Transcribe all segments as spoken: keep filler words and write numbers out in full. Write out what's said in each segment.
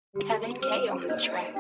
Kevin K on the track.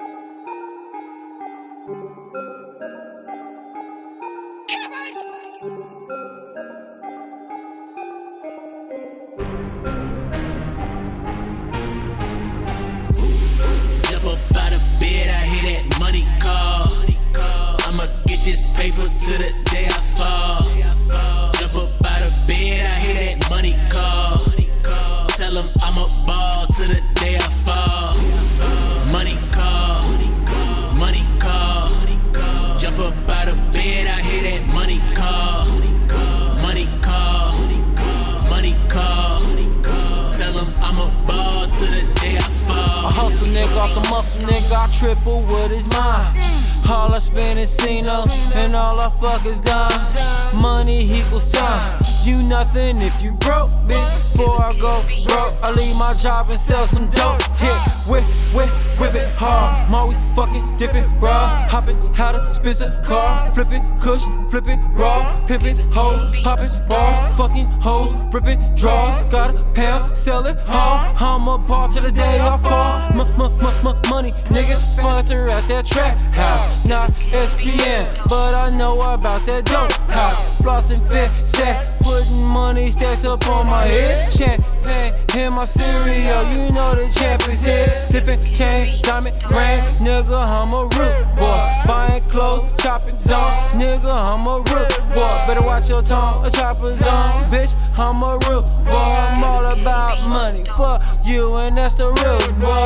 Jump up out of bed, I hear that money call. I'ma get this paper till the day I fall. Jump up out of bed, I hear that money call. Tell them I'ma ball till the day I fall. Money call, money call. Jump up out of bed, I hear that money call. Money call, money call. Tell them I'ma ball till the day I fall. A hustle nigga off the muscle nigga, I triple with his mind. All I spend is C-notes, and all I fuck is dimes. Money equals time. You nothing if you broke, bitch. Before I go broke, I leave my job and sell some dope. Hit, whip, whip, whip it hard. I'm always fucking different bras. Hopping out of Spencer car, flipping kush, flipping raw, pimping hoes, popping bars, fucking hoes, ripping draws. Got a pound, sell it all. I'm a ball till the day I fall. M-m-m-m-money, nigga, sponsor at that trap house. Not S P N, but I know about that dope house. Flossing fit, stacks, putting money stacks up on my head. Champagne in my cereal, you know the champ is here. Different chain, diamond ring, nigga, I'm a root boy. Buying clothes, chopping zone, nigga, I'm a root boy. Better watch your tone, a chopper zone, bitch, I'm a root boy. I'm all about money, fuck you, and that's the real boy.